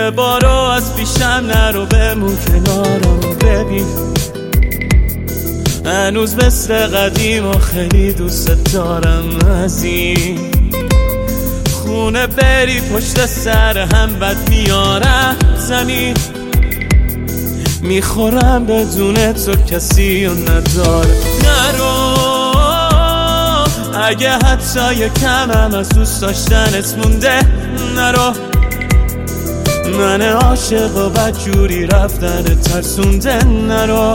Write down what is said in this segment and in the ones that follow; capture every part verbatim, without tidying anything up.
یه بارو از پیشم نرو، بمون کنارم ببین هنوز مثل قدیم و خیلی دوست دارم. از این خونه بری پشت سر هم بد میارم زمین، میخورم بدون تو کسی و نداره. نرو اگه حتی یکمم از دوست داشتنت مونده، نرو من عاشق و بدجوری رفتن ترسونده. نرو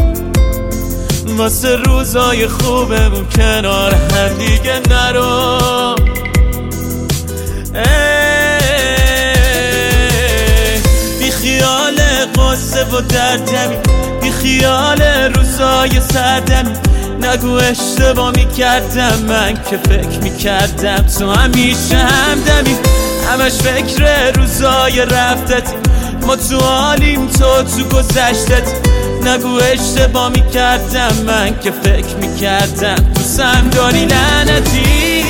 واسه روزای خوبمون کنار هم دیگه نرو. بی خیال قصه و دردمی، بی خیال روزای سردمی، نگو اشتباه میکردم من که فکر میکردم تو همیشه همدمی. همش فکر روزای رفتت، ما تو حالیم تو تو گذشتت. نگو اشتباه میکردم من که فکر میکردم تو سم داری لعنتی.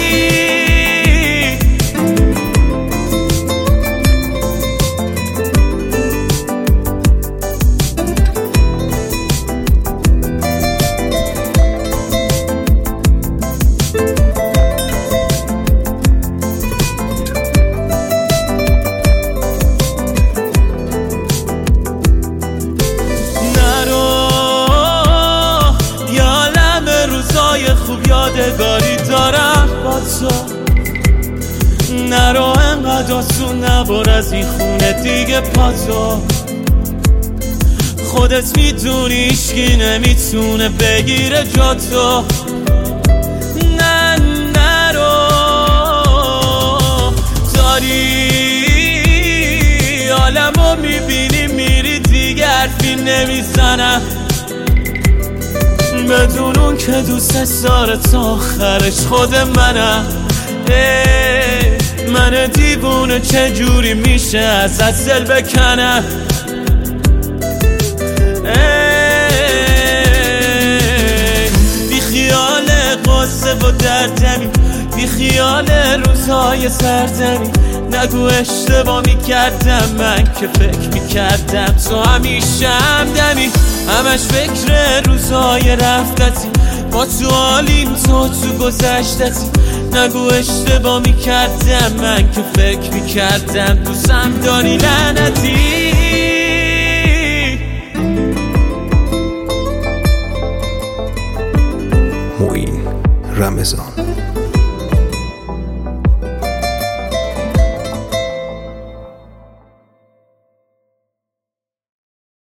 خوب یادگاری دارم با تو، نرو انقدر آسون نبر از این خونه دیگه پاتو. خودت میدونی هیچکی نمیتونه بگیره جا تو. نه نرو داری عالمو میبینی میری دیگه حرفی نمیزنم، بدون اون که دوست داره تا آخرش خود منم. من دیوونه چجوری میشه از دل بکنم. بی خیال قصه و دردمی، بی خیال روزهای سردمی، نگو اشتباه میکردم من که فکر میکردم تو همیشه همدمی. همش فکر روزهای رفتتی، ما تو حالیم تو تو گذشتتی. نگو اشتباه میکردم من که فکر میکردم دوستم داری لعنتی.